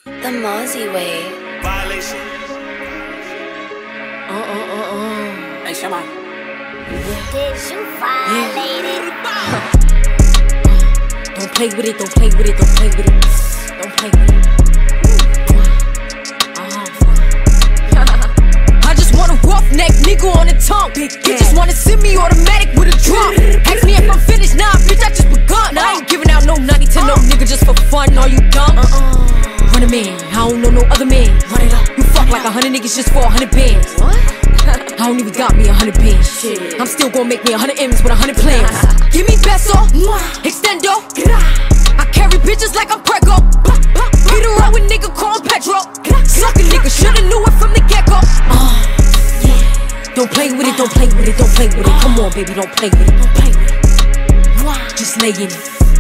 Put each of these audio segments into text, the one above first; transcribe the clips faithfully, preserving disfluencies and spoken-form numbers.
The Mozzie way. Violation. Uh uh uh uh. Hey, Shama. Did you violate it? Don't play with it, don't play with it, don't play with it. Don't play with it. Uh-huh. I just want a roughneck nigga on the tongue. Bitches wanna send me automatic with a drum. Ask me if I'm finished, nah, bitch, I just begun. I ain't giving out no ninety to no nigga just for fun. Are you dumb? Uh-uh. Run a man, I don't know no other man. Run it up. You fuck like a hundred niggas just for a hundred bands. What? I don't even got me a hundred bands. Shit. I'm still gonna make me a hundred M's with a hundred plans. Give me peso, extendo. I carry bitches like I'm Prego. Get around with nigga called Pedro. Suck a nigga, shoulda knew it from the get-go. Uh, yeah. Don't play with it, don't play with it, don't play with it. Come on, baby, don't play with it, don't play with it. Just lay in it.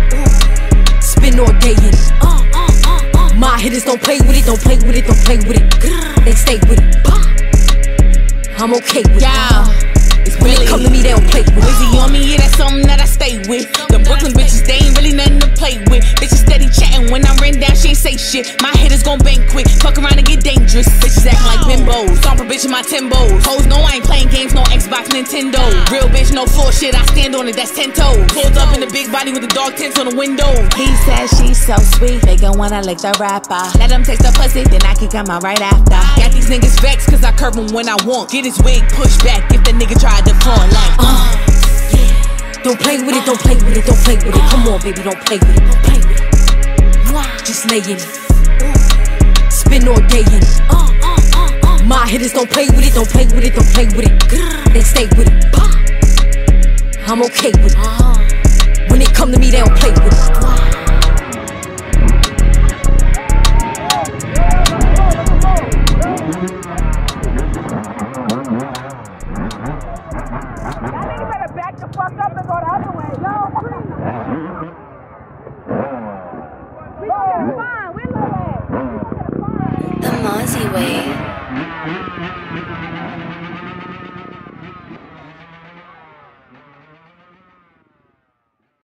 Spin all day in it. My hitters don't play with it, don't play with it, don't play with it. They stay with it. I'm okay with yeah. it. When they come to me, they don't play with it. Wizzy on me, yeah, that's something that I stay with. The Brooklyn bitches, they ain't really nothing to play with. Bitches steady chatting, when I ran down, she ain't say shit. My hitters gon' bang quick, fuck around and get dangerous. Bitches acting like bimbos, stomp a bitch in my Timbos. Hoes know I ain't playing games, no Xbox, Nintendo. Real bitch, no floor shit, I stand on it, that's ten toes. Pulled up in the big body with the dog tints on the window. He said she's so sweet, they gon' wanna lick the rapper. Let them taste the pussy, then I can come out right after. Got these niggas vexed, cause I curve him when I want. Get his wig pushed back if the nigga tried to fall like Uh, yeah. Don't play with it, don't play with it, don't play with it. Come on, baby, don't play with it, don't play with it. Just lay in it. Spin all day in it. My hitters don't play with it, don't play with it, don't play with it. They stay with it. I'm okay with it. When they come to me, they don't play with it. The Mozzie way.